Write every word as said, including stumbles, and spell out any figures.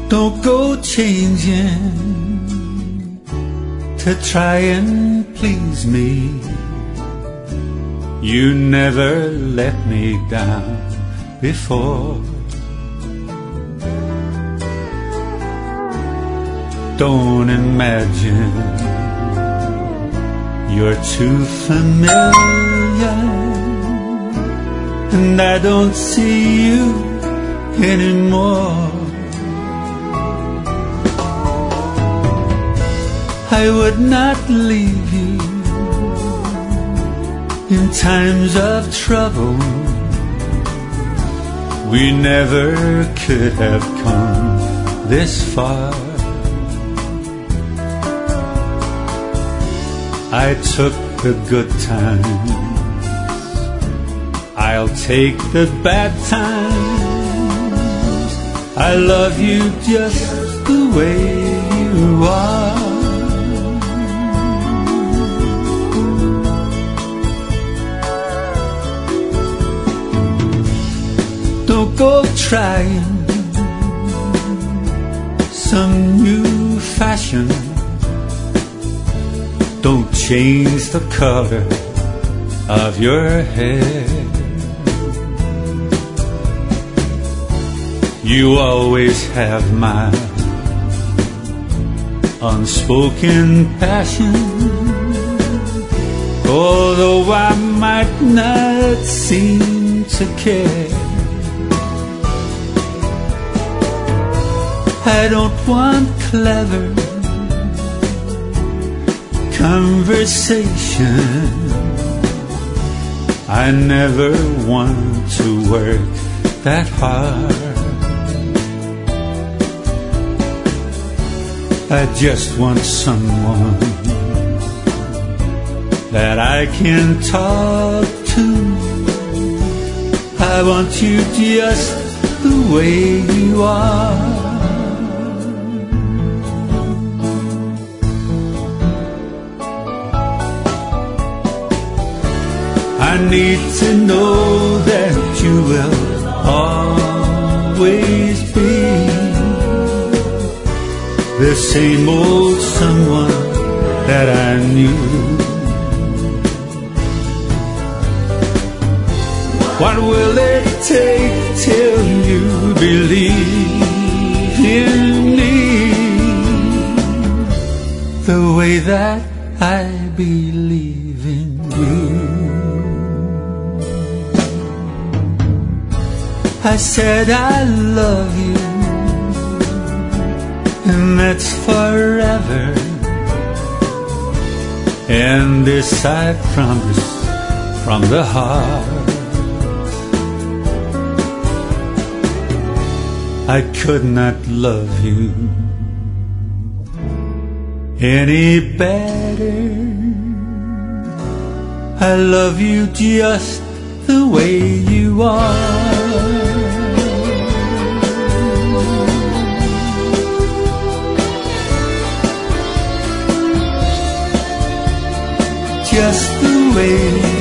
Don't go changing to try and please me. You never let me down before. Don't imagine you're too familiar, and I don't see you anymore. I would not leave you in times of trouble. We never could have come this far. I took the good times, I'll take the bad times. I love you just the way you are. Don't go trying some new fashion. Don't change the color of your hair. You always have my unspoken passion, although I might not seem to care. I don't want clever conversation. I never want to work that hard. I just want someone that I can talk to. I want you just the way you are. I need to know that you will always be the same old someone that I knew. What will it take till you believe in me the way that I believe in you? I said I love you, and that's forever. And this I promise from the heart. I could not love you any better. I love you just the way you are. Just the way